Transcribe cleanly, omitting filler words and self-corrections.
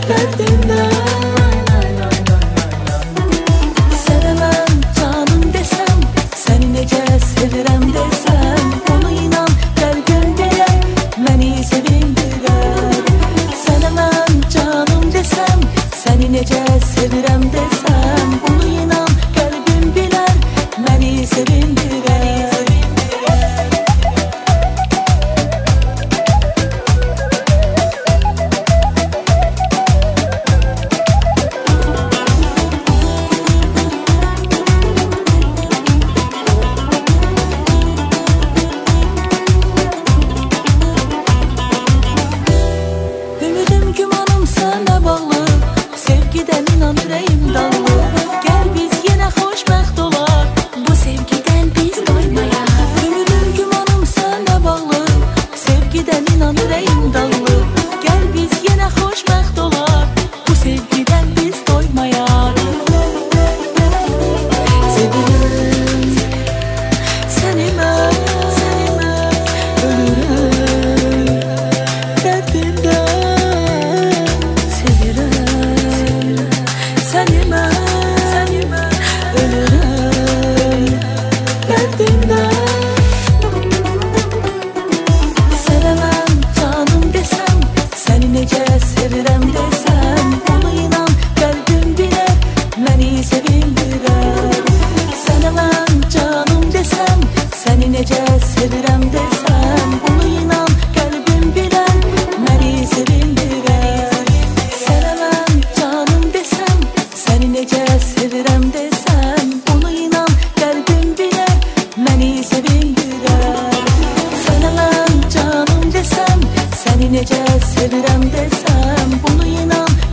dərdindən. Sənə mən canım desəm, səni necə sevirəm desəm, onu inan qəlbim belə məni sevindirər. Sənə mən canım desəm, səni necə sevirəm desəm, onu inan qəlbim bilər məni sevindirər. Ümidim gümanım sənə bağlı, sevgidən inan ürəyim dallı. Gəl biz yenə xoşbəxt olaq, bu sevgidən biz doymayaq. Ümidim gümanım sənə bağlı, sevgidən inan ürəyim dallı. Gəl biz yenə xoşbəxt olaq, bu sevgidən biz doymayaq. Sevirəm səni mən, ölürəm dərdimdən. Sevirəm səni mən, ölürəm dərdimdən. Sənə mən canım desəm, səni necə sevirəm desəm, onu inan qəlbim bilər məni sevindirər. Sənə mən canım desəm, səni necə sevirəm desəm, onu inan qəlbim bilər məni sevindirər. Sənə mən canım desəm, səni necə sevirəm desəm, onu inan qəlbim bilər məni sevindirər. Sənə mən canım desəm, səni necə sevirəm desəm, bunu inan